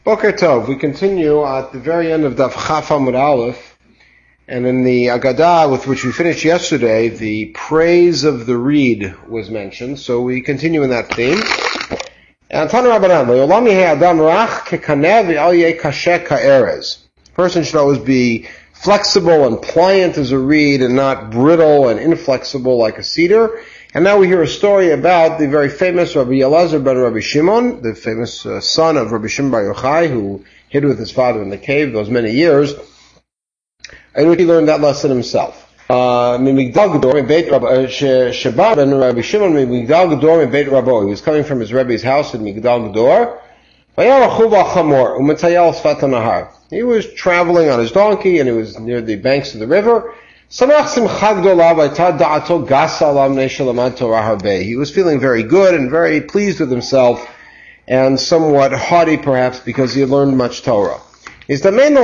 Boker Tov. We continue at the very end of Daf Chaf Amud Aleph, and in the Agadah with which we finished yesterday, the praise of the reed was mentioned. So we continue in that theme. And Tanu Rabbanan, Le'olam yehei adam rach kekaneh v'al yeh kasheh ka'erez. Person should always be flexible and pliant as a reed, and not brittle and inflexible like a cedar. And now we hear a story about the very famous Rabbi Elazar ben Rabbi Shimon, the famous son of Rabbi Shimon Bar Yochai, who hid with his father in the cave those many years, and he learned that lesson himself. Sheba ben Rabbi Shimon Migdal Gedor Beit Rabo. He was coming from his Rebbe's house in Migdal Gedor. He was traveling on his donkey, and he was near the banks of the river. He was feeling very good and very pleased with himself, and somewhat haughty perhaps because he had learned much Torah. He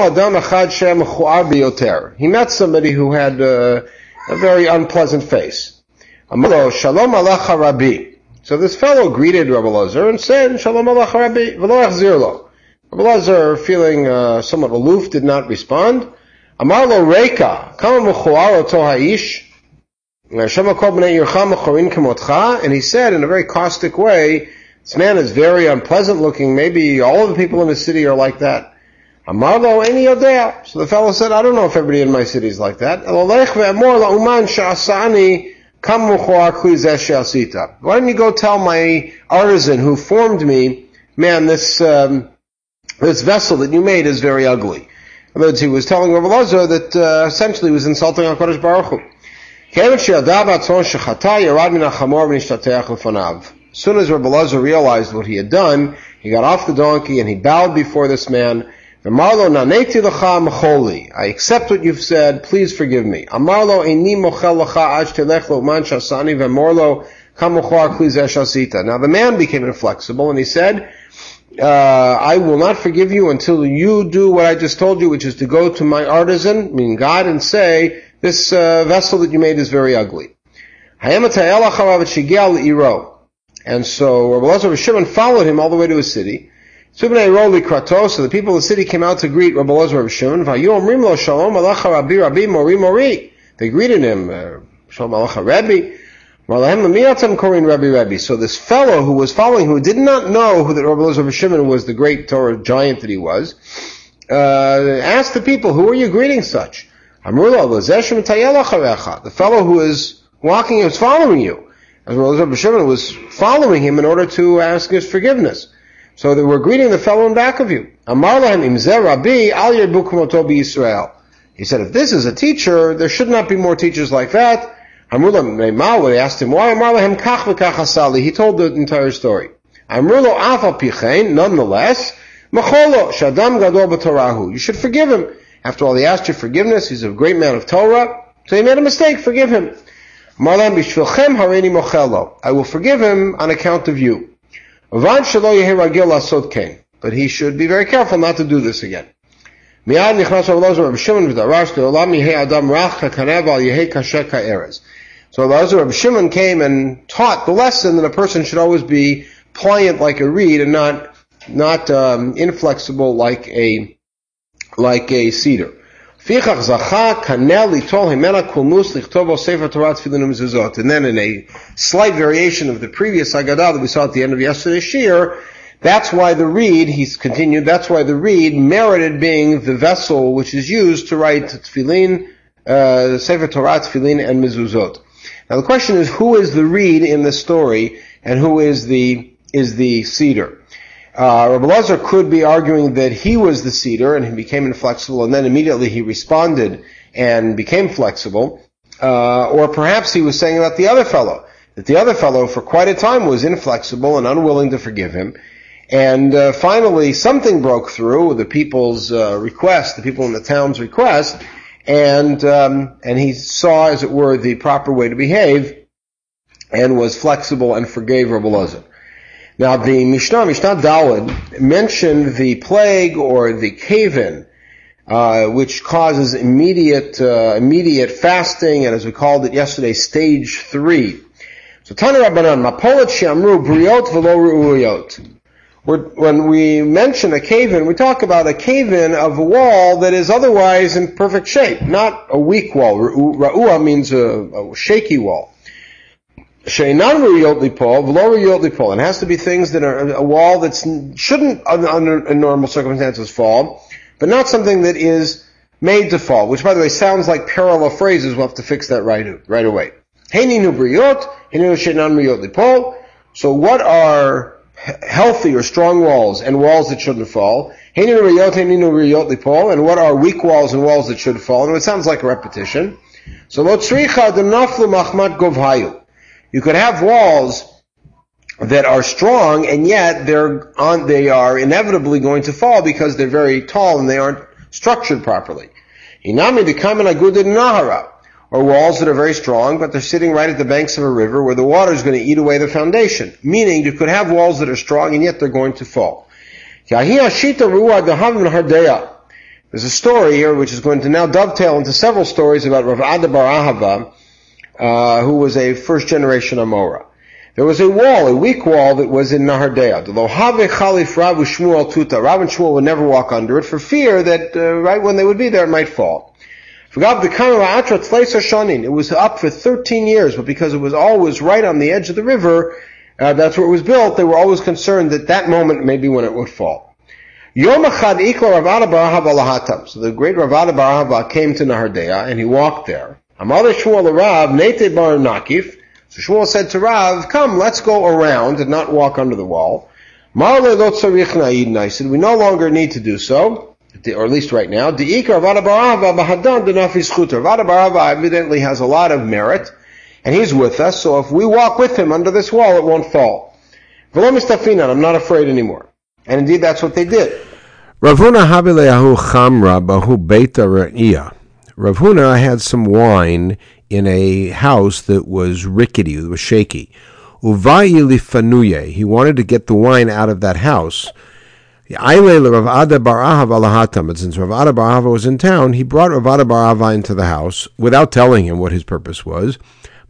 met somebody who had a very unpleasant face. So this fellow greeted Rabbi Elazar and said, Shalom alecha Rabbi, v'lo yachzir lo. Rabbi Elazar, feeling somewhat aloof, did not respond. Amar lo Reika, kama mechuar oto ha'ish, Shema kol b'nei yircha mechorin kamotcha, and he said in a very caustic way, this man is very unpleasant looking, maybe all of the people in the city are like that. Amar lo eini yodea. So the fellow said, I don't know if everybody in my city is like that. Elolech ve'amor la'uman sha'asani kam mechuar kli zeh she'asita. Why don't you go tell my artisan who formed me, man, this vessel that you made is very ugly. In other words, he was telling Rabbi Elazar that essentially he was insulting HaKadosh Baruch Hu. As soon as Rabbi Elazar realized what he had done, he got off the donkey and he bowed before this man. I accept what you've said, please forgive me. Now the man became inflexible and he said, I will not forgive you until you do what I just told you, which is to go to my artisan, meaning God, and say, this vessel that you made is very ugly. And so Rabbi Elazar Shimon followed him all the way to his city. So the people of the city came out to greet Rabbi Elazar Shimon. They greeted him, Shalom alecha Rebbe. So this fellow who was following, who did not know that Rabbi Elazar Shimon was the great Torah giant that he was, asked the people, who are you greeting such? The fellow who is walking was following you. As Rabbi Elazar Shimon was following him in order to ask his forgiveness. So they were greeting the fellow in back of you. He said, if this is a teacher, there should not be more teachers like that. They asked him why. He told the entire story. Nonetheless, you should forgive him. After all, he asked your forgiveness. He's a great man of Torah. So he made a mistake. Forgive him. I will forgive him on account of you. But he should be very careful not to do this again. So Rabbi Shimon came and taught the lesson that a person should always be pliant like a reed and not inflexible like a cedar. And then in a slight variation of the previous Agadah that we saw at the end of yesterday's Shir, that's why the reed, he's continued, that's why the reed merited being the vessel which is used to write tefillin, Sefer Torah, tefillin, and mezuzot. Now the question is, who is the reed in this story, and who is the cedar? Rabbi Elazar could be arguing that he was the cedar, and he became inflexible, and then immediately he responded and became flexible. Or perhaps he was saying about the other fellow, that the other fellow for quite a time was inflexible and unwilling to forgive him. And finally, something broke through the people's request, the people in the town's request, and he saw, as it were, the proper way to behave, and was flexible and forgave Rabbi Elazar. Now, the Mishnah Daled, mentioned the plague or the cave-in, which causes immediate fasting, and as we called it yesterday, stage 3. So Tanu Rabbanan, Mapolet Shamru Briot Velo Ru'uyot. when we mention a cave-in, we talk about a cave-in of a wall that is otherwise in perfect shape, not a weak wall. Ra'ua means a shaky wall. She'enan riyot lipol, v'lo riyot lipol. It has to be things that are a wall that shouldn't, under in normal circumstances, fall, but not something that is made to fall, which, by the way, sounds like parallel phrases. We'll have to fix that right away. Heininu briyot, heininu she'enan riyot lipol. So what are healthy or strong walls and walls that shouldn't fall? Heininu riyot lipol. And what are weak walls and walls that should fall? And it sounds like a repetition. So lo tzricha denaflu machmat govhayu. You could have walls that are strong, and yet they are inevitably going to fall because they're very tall and they aren't structured properly. Inami dekamen agudin nahara. Or walls that are very strong, but they're sitting right at the banks of a river where the water is going to eat away the foundation. Meaning, you could have walls that are strong, and yet they're going to fall. There's a story here which is going to now dovetail into several stories about Rav Ada bar Ahava, who was a first-generation Amora. There was a wall, a weak wall, that was in Nahardea. Rav and Shmuel would never walk under it for fear that right when they would be there it might fall. It was up for 13 years, but because it was always right on the edge of the river, that's where it was built, they were always concerned that moment may be when it would fall. So the great Rav Ada bar Ahava came to Nahardea, and he walked there. So Shmuel said to Rav, come, let's go around and not walk under the wall. He said, we no longer need to do so, or at least right now. Rav Ada bar Ahava evidently has a lot of merit, and he's with us, so if we walk with him under this wall, it won't fall. I'm not afraid anymore. And indeed, that's what they did. Rav Huna had some wine in a house that was rickety, it was shaky. He wanted to get the wine out of that house. But since Rav Ada bar Ahava was in town, he brought Rav Ada bar Ahava into the house without telling him what his purpose was.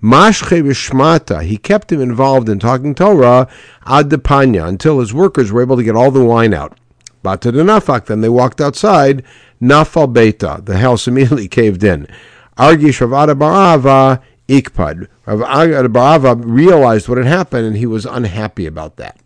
He kept him involved in talking Torah ad depanya until his workers were able to get all the wine out. Bata de nafak, then they walked outside. Nafal beita, the house immediately caved in. Argish Rav Ada bar Ahava ikpad. Rav Ada bar Ahava realized what had happened, and he was unhappy about that.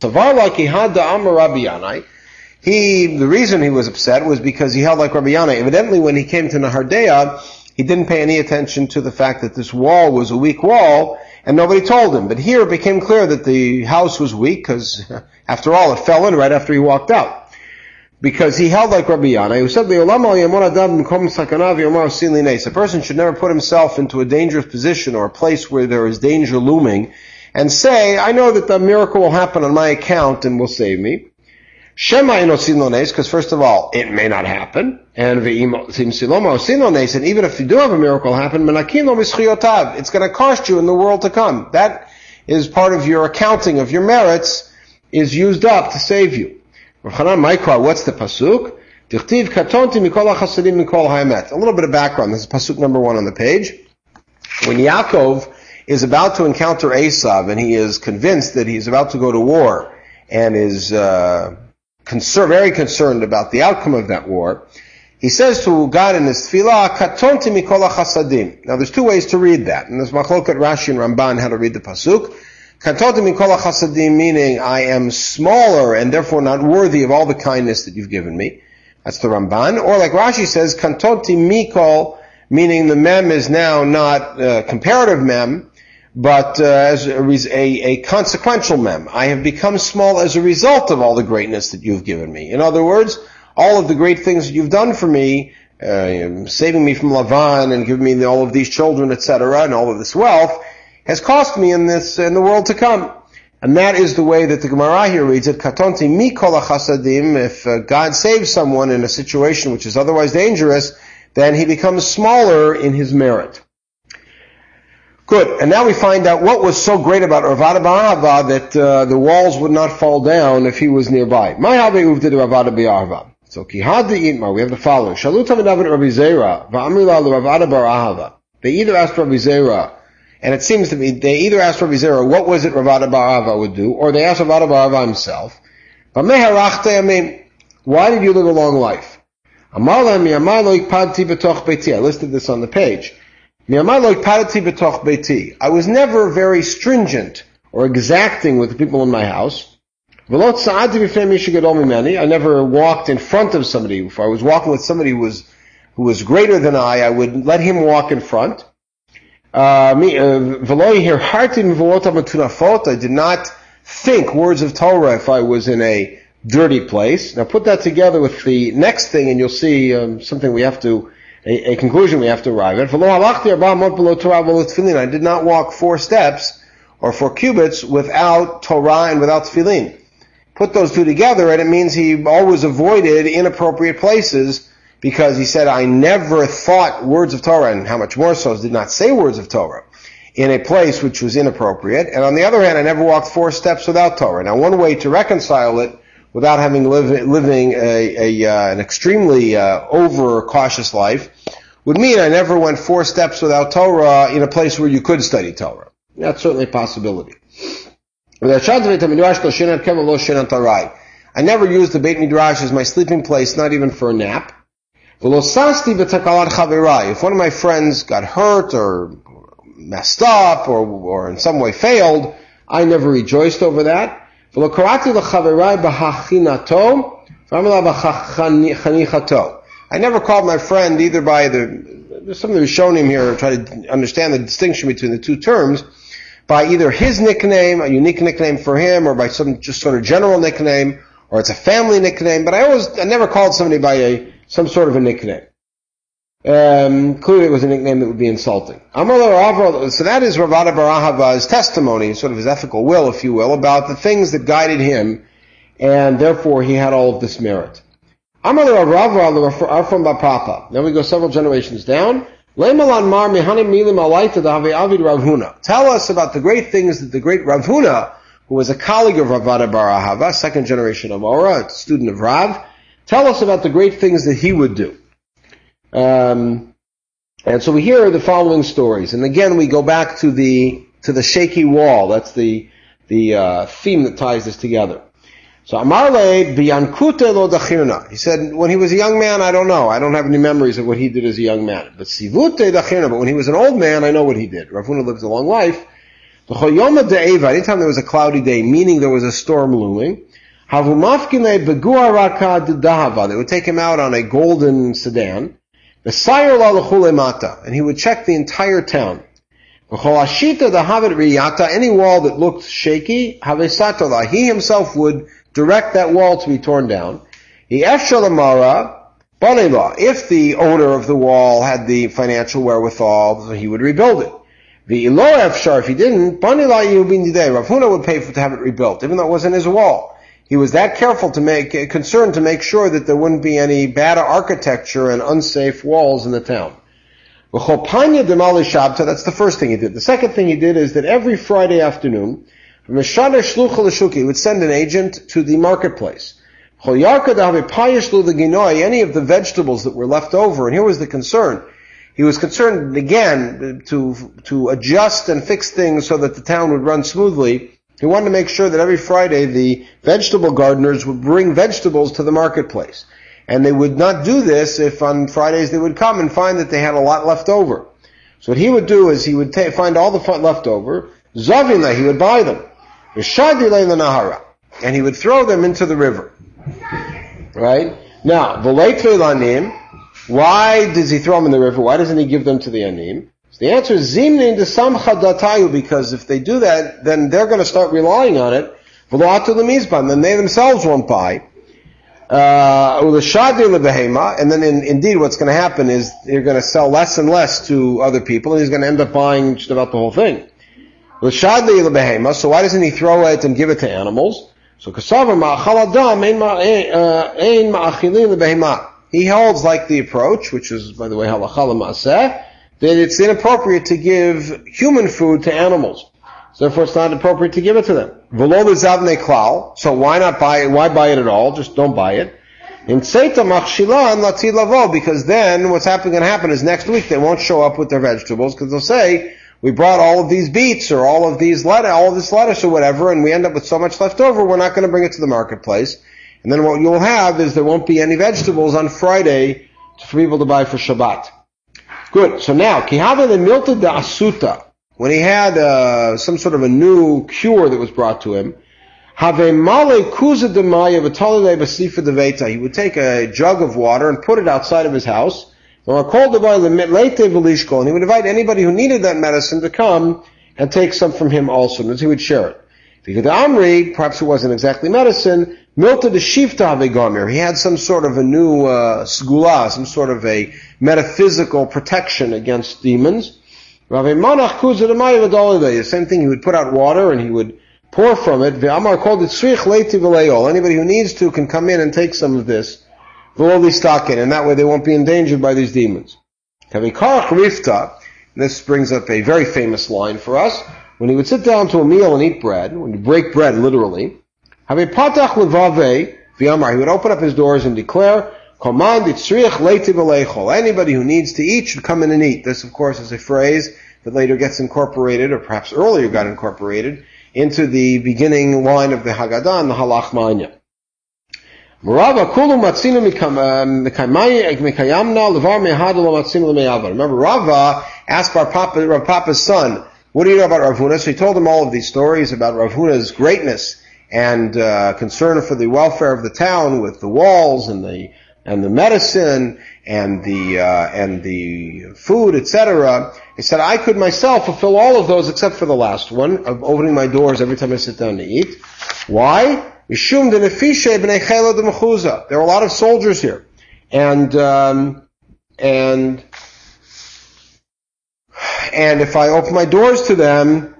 The reason he was upset was because he held like Rabbi Yana. Evidently, when he came to Nahardea, he didn't pay any attention to the fact that this wall was a weak wall, and nobody told him. But here it became clear that the house was weak, because, after all, it fell in right after he walked out. Because he held like Rabbi Yana, who said, a person should never put himself into a dangerous position or a place where there is danger looming, and say, I know that the miracle will happen on my account and will save me. Because first of all, it may not happen, and even if you do have a miracle happen, it's going to cost you in the world to come. That is part of your accounting of your merits, is used up to save you. What's the pasuk? A little bit of background. This is pasuk number 1 on the page. When Yaakov is about to encounter Esav, and he is convinced that he's about to go to war, and is very concerned about the outcome of that war, he says to God in his tefillah, Katonti mikol chasadim. Now there's 2 ways to read that, and there's machloket Rashi and Ramban how to read the pasuk. Katonti mikol chasadim, meaning I am smaller and therefore not worthy of all the kindness that you've given me. That's the Ramban. Or like Rashi says, Katonti mikol, meaning the mem is now not comparative mem, but as a consequential mem. I have become small as a result of all the greatness that you've given me. In other words, all of the great things that you've done for me, saving me from Lavan and giving me all of these children, etc., and all of this wealth, has cost me in the world to come. And that is the way that the Gemara here reads it, Katonti mikol chasadim. If God saves someone in a situation which is otherwise dangerous, then he becomes smaller in his merit. Good. And now we find out what was so great about Rav Ada bar Ahava that the walls would not fall down if he was nearby. My Rav Ada bar Ahava. So Kihad Itmar, we have the following. Shaluta v'navet Rabbi Zera v'amrila Rav Ada bar Ahava. They either asked Rabbi Zera, and it seems to me they either asked Rabbi Zera what was it Rav Ada bar Ahava would do, or they asked Rav Ada bar Ahava himself. Why did you live a long life? I listed this on the page. I was never very stringent or exacting with the people in my house. I never walked in front of somebody. If I was walking with somebody who was greater than I would let him walk in front. I did not think words of Torah if I was in a dirty place. Now put that together with the next thing and you'll see something we have to, a conclusion we have to arrive at. I did not walk 4 steps or 4 cubits without Torah and without tefillin. Put those two together and it means he always avoided inappropriate places because he said, I never thought words of Torah, and how much more so did not say words of Torah, in a place which was inappropriate. And on the other hand, I never walked 4 steps without Torah. Now one way to reconcile it without having living an extremely over-cautious life would mean I never went 4 steps without Torah in a place where you could study Torah. That's certainly a possibility. I never used the Beit Midrash as my sleeping place, not even for a nap. If one of my friends got hurt or messed up or in some way failed, I never rejoiced over that. I never called my friend either by there's something we've shown him here, try to understand the distinction between the two terms, by either his nickname, a unique nickname for him, or by some just sort of general nickname, or it's a family nickname, but I never called somebody by some sort of a nickname. Clearly it was a nickname that would be insulting. So that is Rav Ada bar Ahava's testimony, sort of his ethical will, if you will, about the things that guided him, and therefore he had all of this merit. Then we go several generations down. Tell us about the great things that the great Rav Huna, who was a colleague of Rav Ada bar Ahava, second generation Amora, a student of Rav, tell us about the great things that he would do. And so we hear the following stories. And again, we go back to the shaky wall. That's the theme that ties this together. So Amarle biyankute lo dachirna. He said, when he was a young man, I don't know. I don't have any memories of what he did as a young man. But sivute dachirna. But when he was an old man, I know what he did. Rav Huna lived a long life. Anytime there was a cloudy day, meaning there was a storm looming, they would take him out on a golden sedan, and he would check the entire town. Any wall that looked shaky, he himself would direct that wall to be torn down. If the owner of the wall had the financial wherewithal, he would rebuild it. If he didn't, Rav Huna would pay to have it rebuilt, even though it wasn't his wall. He was that concerned to make sure that there wouldn't be any bad architecture and unsafe walls in the town. That's the first thing he did. The second thing he did is that every Friday afternoon, he would send an agent to the marketplace. Any of the vegetables that were left over, and here was the concern. He was concerned, again, to adjust and fix things so that the town would run smoothly. He wanted to make sure that every Friday the vegetable gardeners would bring vegetables to the marketplace. And they would not do this if on Fridays they would come and find that they had a lot left over. So what he would do is he would find all the left over, Zavina, he would buy them, and he would throw them into the river. Right? Now, why does he throw them in the river? Why doesn't he give them to the anim? So the answer is zimnin de samcha datayu, because if they do that, then they're going to start relying on it. Then they themselves won't buy. And then indeed what's going to happen is they're going to sell less and less to other people, and he's going to end up buying just about the whole thing. So why doesn't he throw it and give it to animals? So he holds like the approach, which is, by the way, halacha l'maaseh, that it's inappropriate to give human food to animals. So therefore it's not appropriate to give it to them. So why not buy it? Why buy it at all? Just don't buy it. Because then what's going to happen is next week they won't show up with their vegetables, because they'll say, we brought all of these beets or all of this lettuce or whatever, and we end up with so much left over, we're not going to bring it to the marketplace. And then what you'll have is there won't be any vegetables on Friday for people to buy for Shabbat. Good. So now, Kihava the Milta de Asuta, when he had some sort of a new cure that was brought to him, he would take a jug of water and put it outside of his house, and he would invite anybody who needed that medicine to come and take some from him also, and he would share it. Because the Amri, perhaps it wasn't exactly medicine, Milta de Shifta Gomer. He had some sort of a new sgula, some sort of a metaphysical protection against demons. The same thing, he would put out water and he would pour from it. Anybody who needs to can come in and take some of this. And that way they won't be endangered by these demons. This brings up a very famous line for us. When he would sit down to a meal and eat bread, when you break bread literally, he would open up his doors and declare, anybody who needs to eat should come in and eat. This, of course, is a phrase that later gets incorporated, or perhaps earlier got incorporated, into the beginning line of the Haggadah and the Halach Ma'anya. Remember, Rava asked Rav Papa's son, what do you know about Rav Huna? So he told him all of these stories about Rav Huna's greatness and concern for the welfare of the town with the walls and the medicine and the food, etc. He said, I could myself fulfill all of those except for the last one, of opening my doors every time I sit down to eat. Why? There are a lot of soldiers here. And if I open my doors to them,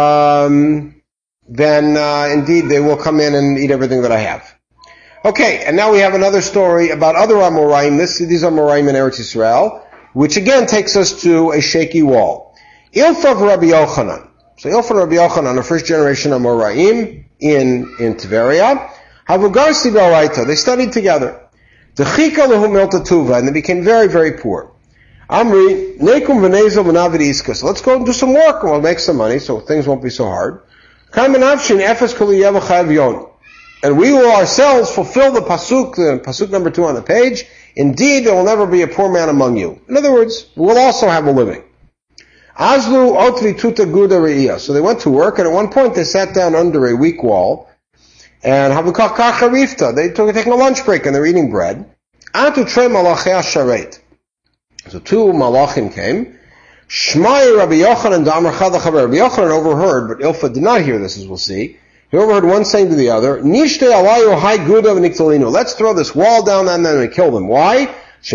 then indeed they will come in and eat everything that I have. Okay, and now we have another story about other Amoraim. These are Amoraim in Eretz Yisrael, which again takes us to a shaky wall. Ilfa of Rabbi Yochanan. So Ilfa and Rabbi Yochanan are first generation Amoraim in Tveria. Havugarsi Baraita. They studied together. Dechika lehu milta tuva, and they became very, very poor. Amri, nekum v'nezel v'navid iska. So let's go and do some work and we'll make some money so things won't be so hard. Kaimanavshin efes koli yevachav yon. And we will ourselves fulfill the pasuk number 2 on the page. Indeed, there will never be a poor man among you. In other words, we'll also have a living. Azlu otvi tuta guda re'iyah. So they went to work, and at one point they sat down under a weak wall, and havukach kacharifta. They took taking a lunch break, and they're eating bread. Atu tre malachei sharet. So 2 malachim came. Shmai Rabbi Yochanan da'amar chad l'chaver. Rabbi Yochanan overheard, but Ilfa did not hear this, as we'll see. He overheard one saying to the other, Nishte alayu hai guda v'niktalinu. Let's throw this wall down on them and kill them. Why?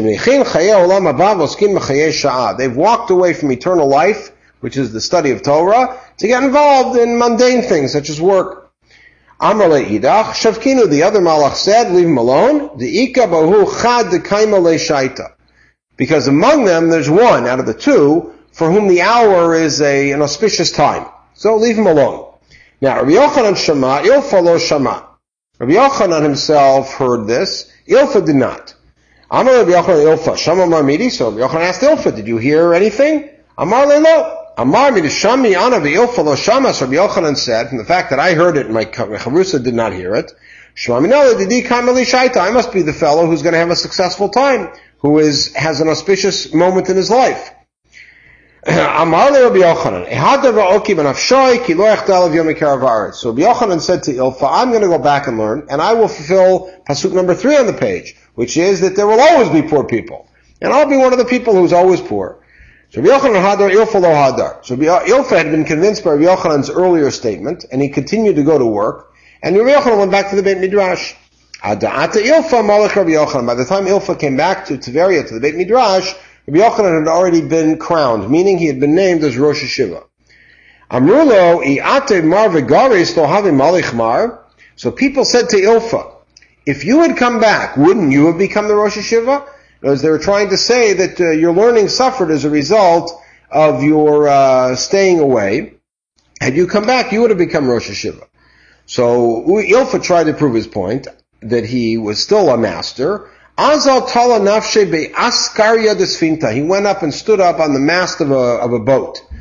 They've walked away from eternal life, which is the study of Torah, to get involved in mundane things such as work. Amar le'idach, Shavkinu, the other malach said, leave him alone. De'ika bahu chad de'kaima le'shaita. Because among them, there's one out of the 2 for whom the hour is an auspicious time. So leave him alone. Now, Rabbi Yochanan shama, Ilfa lo shama. Rabbi Yochanan himself heard this. Ilfa did not. Amar Rabbi Yochanan Ilfa, shama marmidi. So Rabbi Yochanan asked Ilfa, did you hear anything? Amar le lo. Amar mi shami ana v'Ilfa lo shama. So Rabbi Yochanan said, from the fact that I heard it and my chavrusa did not hear it, shma minale didi kameli shaita. I must be the fellow who's going to have a successful time, who has an auspicious moment in his life. Amar le Rabbi Yochanan, ehadav ha'oki b'nafshoi ki lo yachtal yom ikar v'aretz. So Rabbi Yochanan said to Ilfa, I'm going to go back and learn, and I will fulfill pasuk number 3 on the page, which is that there will always be poor people, and I'll be one of the people who's always poor. So Rabbi Yochanan hadar, Ilfa lo hadar. So Ilfa had been convinced by Rabbi Yochanan's earlier statement, and he continued to go to work, and Rabbi Yochanan went back to the Beit Midrash. Ata Ilfa malach Rabbi Yochanan. By the time Ilfa came back to Tveria, to the Beit Midrash, Rabbi Yochanan had already been crowned, meaning he had been named as Rosh Hashiva. Amrulo, i'ate mar v'garis lo havi malich mar. So people said to Ilfa, if you had come back, wouldn't you have become the Rosh Hashiva? Because they were trying to say that your learning suffered as a result of your staying away. Had you come back, you would have become Rosh Hashiva. So Ilfa tried to prove his point, that he was still a master. Azal tala nafshe be askarya desfinta. He went up and stood up on the mast of a boat.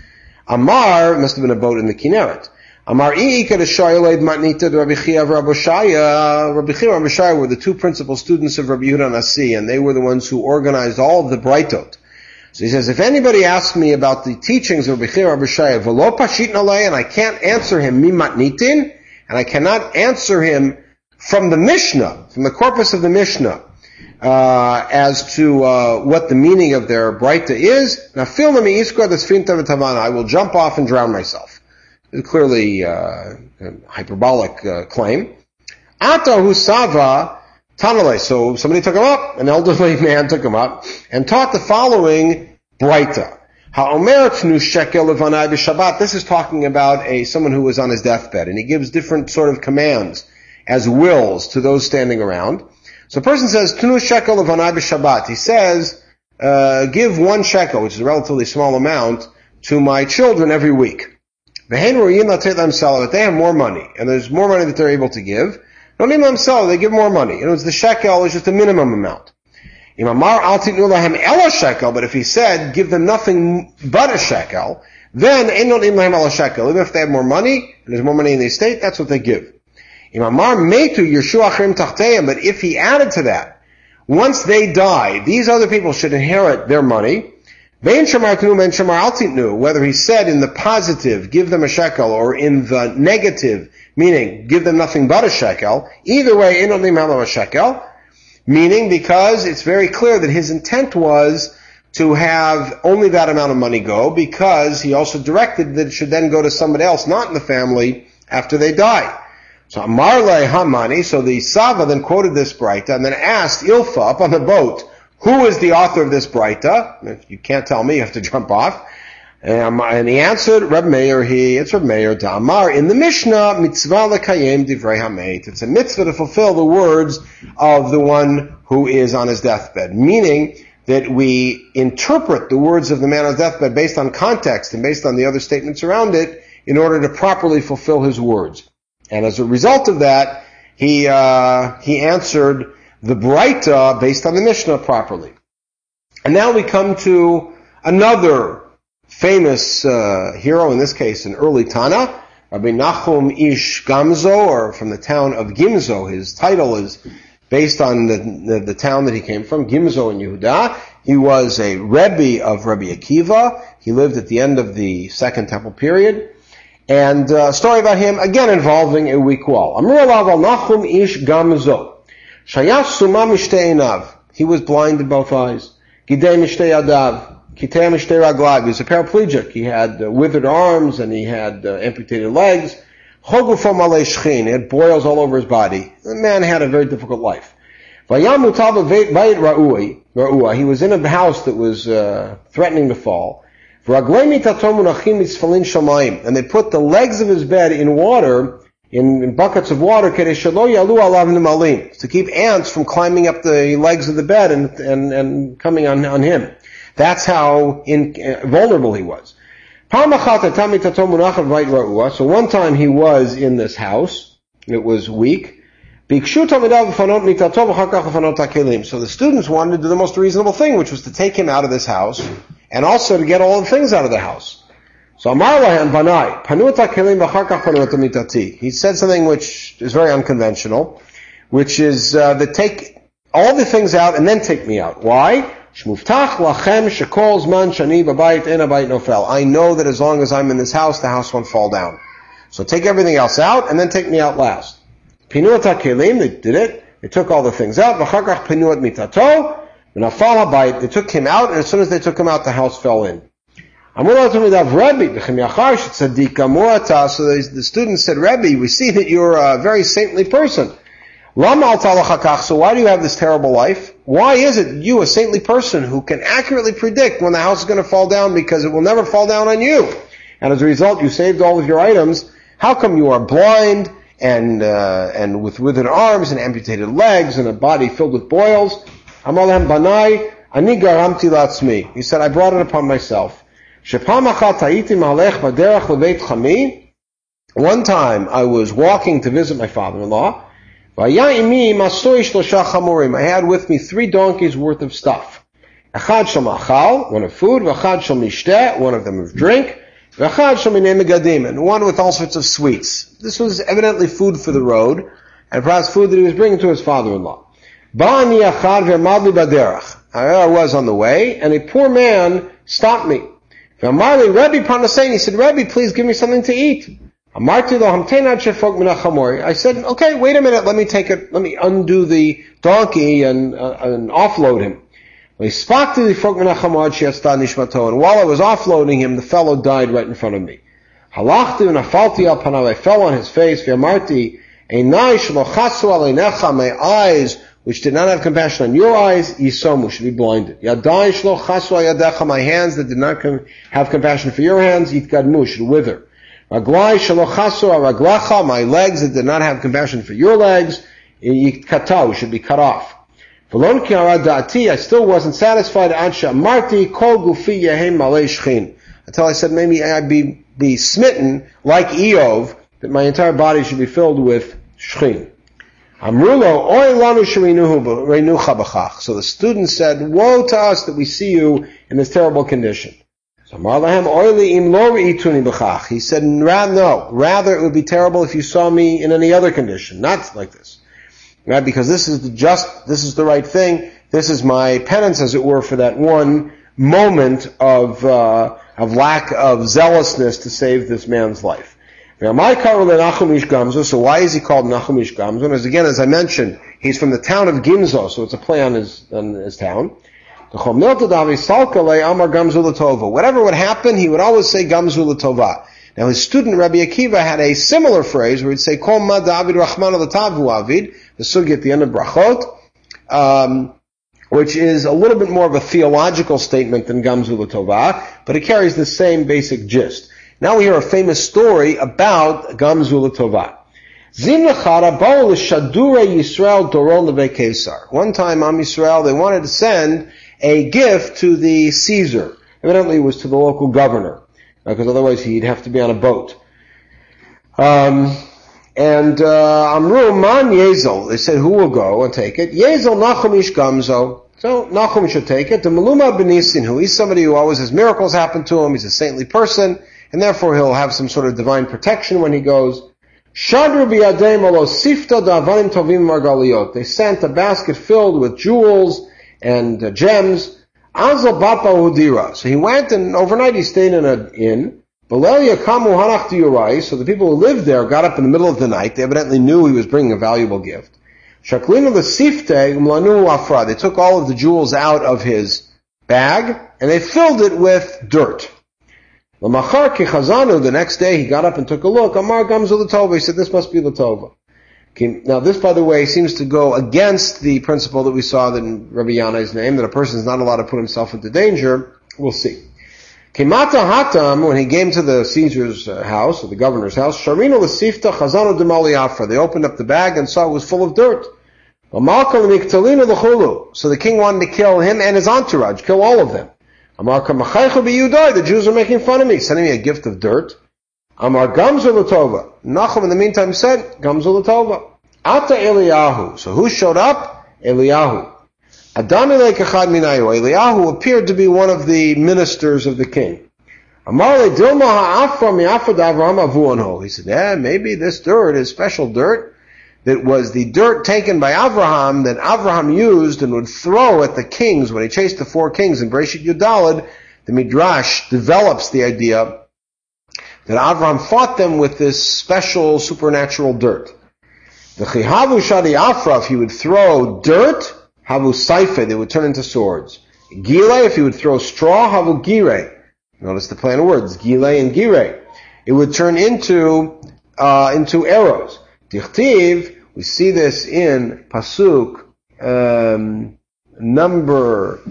Amar must have been a boat in the Kinneret. Amar I'ika the Shayoled Matnita Rabbi Chia and Rabbi Shaya. Rabbi Chia and Rabbi Shaya were the two principal students of Rabbi Yehuda Nasi, and they were the ones who organized all of the Breitot. So he says, if anybody asks me about the teachings of Rabbi Chia and Rabbi Shaya, V'lo Pashit Nalei, and I can't answer him Mi Matnitin, and I cannot answer him from the Mishnah, from the corpus of the Mishnah, as to what the meaning of their Breita is, I will jump off and drown myself. It's clearly a hyperbolic claim. Atahu Sava Tanale. So somebody took him up, an elderly man took him up, and taught the following Breita. This is talking about someone who was on his deathbed, and he gives different sort of commands as wills to those standing around. So a person says, Tunu shekel levanai b'Shabbat. He says, give 1 shekel, which is a relatively small amount, to my children every week. If they have more money, and there's more money that they're able to give, they give more money. In other words, the shekel is just a minimum amount. But if he said, give them nothing but a shekel, then even if they have more money, and there's more money in the estate, that's what they give. But if he added to that, once they die, these other people should inherit their money. Whether he said in the positive, give them a shekel, or in the negative, meaning give them nothing but a shekel, either way, a shekel, meaning because it's very clear that his intent was to have only that amount of money go, because he also directed that it should then go to somebody else, not in the family, after they die. So Amarle Hamani, so the Sava then quoted this Breita and then asked Ilfa up on the boat, who is the author of this Breita? If you can't tell me, you have to jump off. And he answered, Reb Meir, it's Reb Meir, Da'amar, in the Mishnah, mitzvah lekayem divrei hamet. It's a mitzvah to fulfill the words of the one who is on his deathbed. Meaning that we interpret the words of the man on his deathbed based on context and based on the other statements around it in order to properly fulfill his words. And as a result of that, he answered the Breita based on the Mishnah properly. And now we come to another famous hero, in this case an early Tana, Rabbi Nachum Ish Gamzo, or from the town of Gimzo. His title is based on the town that he came from, Gimzo in Yehuda. He was a Rebbe of Rabbi Akiva. He lived at the end of the Second Temple period. And a story about him, again involving a weak wall. Amr alav al Nachum Ish Gamzo. Shayas suma mishtei einav. He was blind in both eyes. Gidei mishtei yadav. Kitei mishtei raglav. He was a paraplegic. He had withered arms and he had amputated legs. Chogufo malei shchin. He had boils all over his body. The man had a very difficult life. Vayam mutav vayit ra'ua. He was in a house that was threatening to fall. And they put the legs of his bed in water, in buckets of water, to keep ants from climbing up the legs of the bed and coming on him. That's how vulnerable he was. So one time he was in this house, it was weak. So the students wanted to do the most reasonable thing, which was to take him out of this house, and also to get all the things out of the house. So he said something which is very unconventional, which is that take all the things out and then take me out. Why? I know that as long as I'm in this house, the house won't fall down. So take everything else out and then take me out last. They did it. They took all the things out. They took him out, and as soon as they took him out, the house fell in. So the students said, Rebbe, we see that you're a very saintly person. So why do you have this terrible life? Why is it you, a saintly person, who can accurately predict when the house is going to fall down, because it will never fall down on you? And as a result, you saved all of your items. How come you are blind and with withered arms and amputated legs and a body filled with boils? He said, I brought it upon myself. One time I was walking to visit my father-in-law. I had with me 3 donkeys worth of stuff. One of food, one of them of drink, and one with all sorts of sweets. This was evidently food for the road, and perhaps food that he was bringing to his father-in-law. I was on the way, and a poor man stopped me. He said, Rebbe, please give me something to eat. I said, okay, wait a minute, let me undo the donkey and offload him. And while I was offloading him, the fellow died right in front of me. I fell on his face. My eyes, which did not have compassion on your eyes, yisomu, should be blinded. My hands that did not have compassion for your hands, yitkadmu, should wither. My legs that did not have compassion for your legs, yitkatau, should be cut off. I still wasn't satisfied until I said maybe I'd be smitten like Eov, that my entire body should be filled with shchin. So the student said, woe to us that we see you in this terrible condition. He said, no, rather it would be terrible if you saw me in any other condition, not like this. Right? Because this is the right thing. This is my penance, as it were, for that one moment of lack of zealousness to save this man's life. So why is he called Nachum Ish Gamzo? As again, as I mentioned, he's from the town of Gimzo, so it's a play on his town. Whatever would happen, he would always say Gamzu L'Tova. Now his student Rabbi Akiva had a similar phrase where he'd say Kol Ma David Rachman L'Tavu Avid, the sugi at the end of Brachot, which is a little bit more of a theological statement than Gamzu L'Tova, but it carries the same basic gist. Now we hear a famous story about Gamzu L'Tova. One time, Am Yisrael, they wanted to send a gift to the Caesar. Evidently it was to the local governor, because otherwise he'd have to be on a boat. Amru Man Yezel, they said, who will go and take it? Yezel Nachum Ish Gamzo. So Nachum should take it. The Maluma Benisin, who he's somebody who always has miracles happen to him, he's a saintly person, and therefore he'll have some sort of divine protection when he goes. Shadru biyadem alo sifta da'avanim tovim margaliot. They sent a basket filled with jewels and gems. Azal bapa udira. So he went, and overnight he stayed in an inn. Belel yakamu hanach diurai. So the people who lived there got up in the middle of the night. They evidently knew he was bringing a valuable gift. Shaklinu l'sifte umlanu afra. They took all of the jewels out of his bag, and they filled it with dirt. L'machar ki chazanu, the next day he got up and took a look. Amar Gamzu L'Tova. He said, this must be L'Tova. Okay, now this, by the way, seems to go against the principle that we saw in Rabbi Yanai's name, that a person is not allowed to put himself into danger. We'll see. Kimata Hatam, when he came to the Caesar's house, or the governor's house, Sharino L'Sifta Chazanu D'Mali Afra. They opened up the bag and saw it was full of dirt. So the king wanted to kill him and his entourage, kill all of them. Amar Kamachaychu B'Yudai, the Jews are making fun of me, sending me a gift of dirt. Amar Gamzu L'Tova. Nachum in the meantime said, Gamzu L'Tova. Ata Eliyahu. So who showed up? Eliyahu. Adam Echad Minayu. Eliyahu appeared to be one of the ministers of the king. Amar Le Dilma Ha'afra Mi'afra D'Avraham Avuanho. He said, maybe this dirt is special dirt that was the dirt taken by Avraham that Avraham used and would throw at the kings when he chased the 4 kings in Bereshit Yudalad. The Midrash develops the idea that Avraham fought them with this special supernatural dirt. The Chihavu Shadi Afra, if he would throw dirt, Havu Saife, they would turn into swords. Gile, if he would throw straw, Havu Gire. Notice the play of words, Gile and Gire. It would turn into arrows. Dichtiv, we see this in Pasuk, number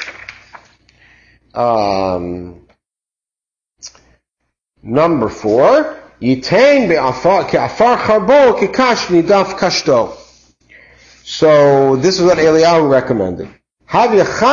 4, Yitain be'afar ke'afar charbo ke'kash nidaf kashto. So this is what Eliyahu recommended. In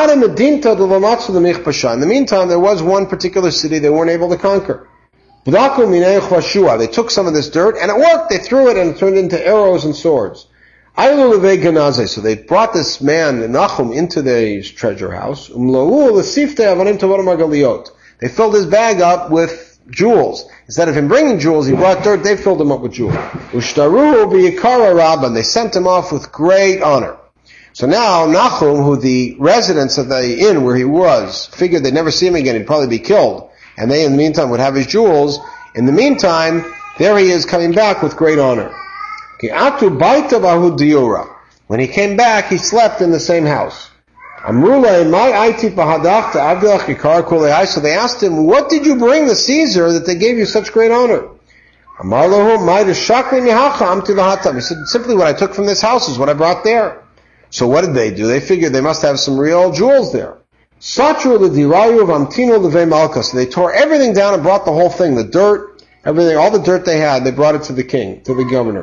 the meantime, there was one particular city they weren't able to conquer. They took some of this dirt, and it worked. They threw it, and it turned into arrows and swords. So they brought this man, Nachum, into the treasure house. They filled his bag up with jewels. Instead of him bringing jewels, he brought dirt, they filled him up with jewels. Ushtaruhu b'yikara rabban, they sent him off with great honor. So now Nachum, who the residents of the inn where he was, figured they'd never see him again, he'd probably be killed, and they in the meantime would have his jewels. In the meantime, there he is coming back with great honor. When he came back, he slept in the same house. So they asked him, what did you bring the Caesar that they gave you such great honor? He said, simply what I took from this house is what I brought there. So what did they do? They figured they must have some real jewels there. So they tore everything down and brought the whole thing, the dirt, everything, all the dirt they had, they brought it to the king, to the governor.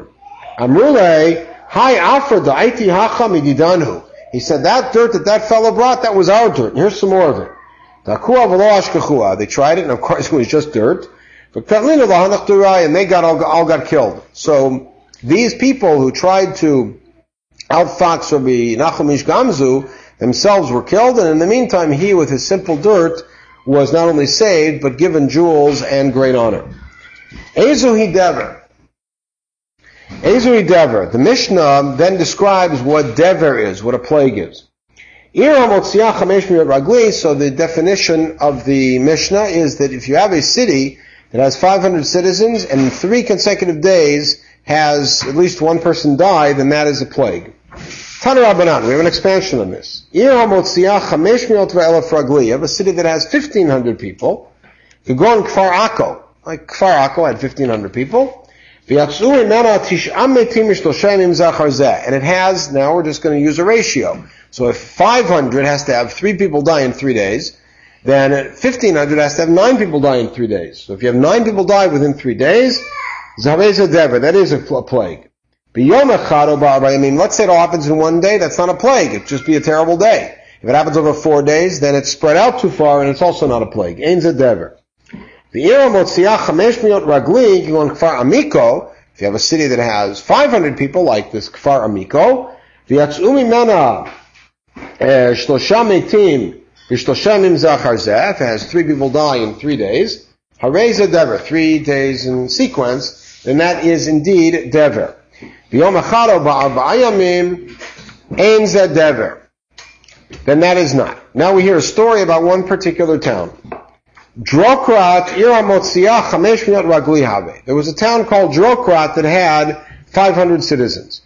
He said, that dirt that fellow brought, that was our dirt. Here's some more of it. They tried it, and of course it was just dirt. And they all got killed. So these people who tried to outfox Rabbi Nachum Ish Gamzu themselves were killed, and in the meantime he, with his simple dirt, was not only saved, but given jewels and great honor. Ezuhi Dever. The Mishnah then describes what Dever is, what a plague is. So the definition of the Mishnah is that if you have a city that has 500 citizens and in 3 consecutive days has at least one person die, then that is a plague. Tana Rabbanan, we have an expansion on this. You have a city that has 1,500 people. You go in Kfar Akko. Like Kfar Akko had 1,500 people. And it has, now we're just going to use a ratio. So if 500 has to have 3 people die in 3 days, then 1,500 has to have 9 people die in 3 days. So if you have 9 people die within 3 days, that is a plague. Let's say it all happens in 1 day, that's not a plague, it'd just be a terrible day. If it happens over 4 days, then it's spread out too far and it's also not a plague. Ein Zadever. If you have a city that has 500 people, like this Kfar Amiko, if it has 3 people die in 3 days, 3 days in sequence, then that is indeed Dever. Then that is not. Now we hear a story about one particular town. Drokrat There was a town called Drokrat that had 500 citizens.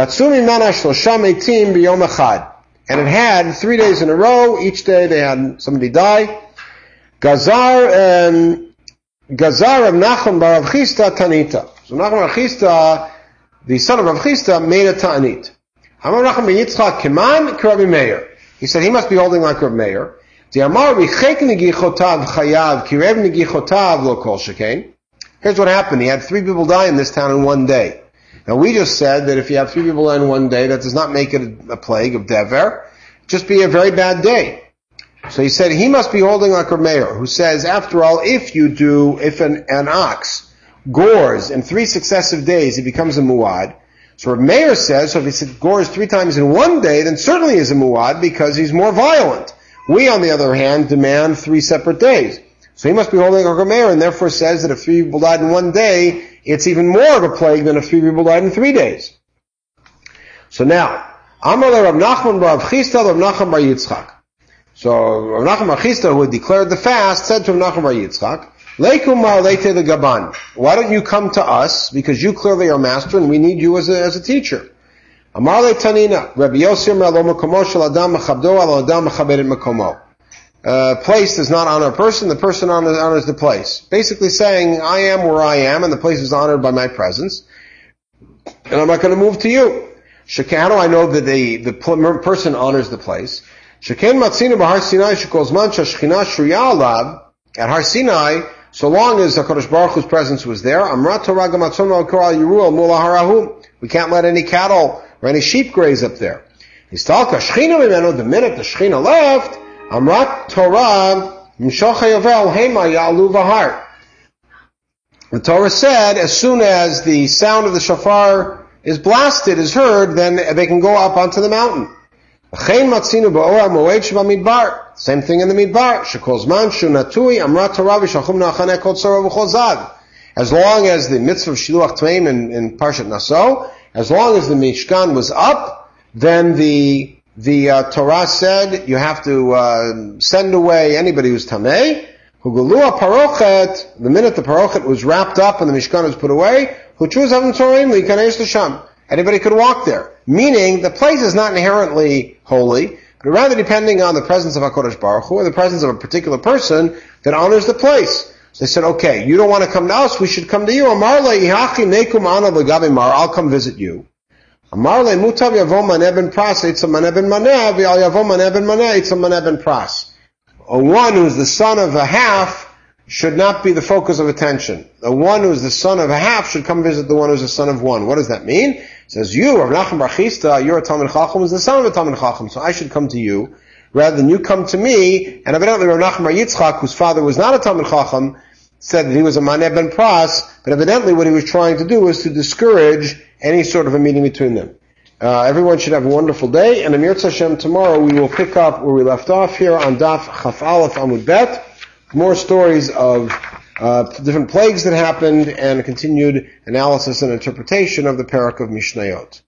And it had 3 days in a row, each day they had somebody die. Gazar of Nachum bar Rav Chisda Tanita. So Nachum bar Chisda, the son of Rav Chisda, made a ta'anit. Amar Nachum ben Yitzchak Kiman Rabbi Meir. He said he must be holding like Rabbi Meir. Here's what happened. He had 3 people die in this town in 1 day. Now we just said that if you have 3 people die in 1 day, that does not make it a plague of Dever. Just be a very bad day. So he said he must be holding like Rabbi Meir, who says, after all, if an ox gores in 3 successive days, it becomes a muad. So Rabbi Meir says, so if he gores 3 times in 1 day, then certainly is a muad because he's more violent. We, on the other hand, demand 3 separate days. So he must be holding like Rabbi Meir, and therefore says that if 3 people died in 1 day, it's even more of a plague than if 3 people died in 3 days. So now, Amar Rav Nachman bar Rav Chisda Rav Nachman bar Yitzchak. So Rav Nachman bar Chisda, who had declared the fast, said to Rav Nachman bar Yitzchak, Leikum mar leite the gaban. Why don't you come to us, because you clearly are master and we need you as a teacher. Amar le Tanina, Rabbi Yossi Amar lo makomo shel adam machabdo al adam machabed makomo. Place does not honor a person, the person honors the place. Basically saying, I am where I am, and the place is honored by my presence, and I'm not going to move to you. How do I know that the person honors the place? Sheken matzina b'Har Sinai shekol zman shashchina shruya alav. At Har Sinai, so long as HaKadosh Baruch Hu's presence was there, Amrat Torah gamatzon al kor al Yeruel mul harahu. We can't let any cattle or any sheep graze up there. Histalka shchina mimenu. The minute the shchina left, Amrat Torah Mshocha Yovel Hema Ya'alu V'Har. The Torah said, as soon as the sound of the shofar is blasted, is heard, then they can go up onto the mountain. Same thing in the Midbar. As long as the mitzvah of Shiluach Tmeim in Parshat Naso, as long as the Mishkan was up, then the Torah said you have to send away anybody who's Tameh. Hugulua Parochet, the minute the Parochet was wrapped up and the Mishkan was put away, Huchuz Avim Torim Likanesh L'Sham. Anybody could walk there. Meaning, the place is not inherently holy, but rather depending on the presence of HaKadosh Baruch Hu or the presence of a particular person that honors the place. They said, okay, you don't want to come to us, we should come to you. Amar le'ihachi nekum ana l'gavi mar, I'll come visit you. Amar le'mutav yavo maneh ben pras, eitzam maneh ben maneh, v'al yavo maneh ben maneh, eitzam maneh ben pras. One who's the son of a half should not be the focus of attention. The one who's the son of a half should come visit the one who's the son of one. What does that mean? It says, you, Rav Nachman bar Chisda, you're a Talmid Chacham, is the son of a Talmid Chacham, so I should come to you, rather than you come to me. And evidently Rav Nachman bar Yitzchak, whose father was not a Talmid Chacham, said that he was a Maneh ben Pras, but evidently what he was trying to do was to discourage any sort of a meeting between them. Everyone should have a wonderful day, and Amir Hashem, tomorrow we will pick up where we left off here on Daf Chaf Aleph Amud Bet. More stories of different plagues that happened and a continued analysis and interpretation of the Parak of Mishnayot.